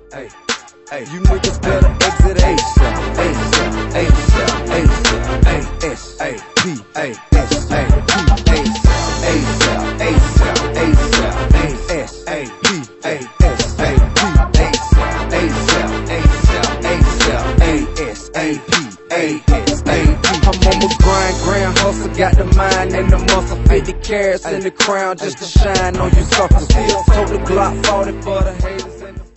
Hey, hey, you niggas better exit ASAP, ASAP, ASAP, ASAP, ASAP, ASAP, ASAP, ASAP, ASAP, I'm on my grind hustle, got the mind and the muscle, 50 carats in the crown just to shine on you suckers. Told the Glock 40 for the haters.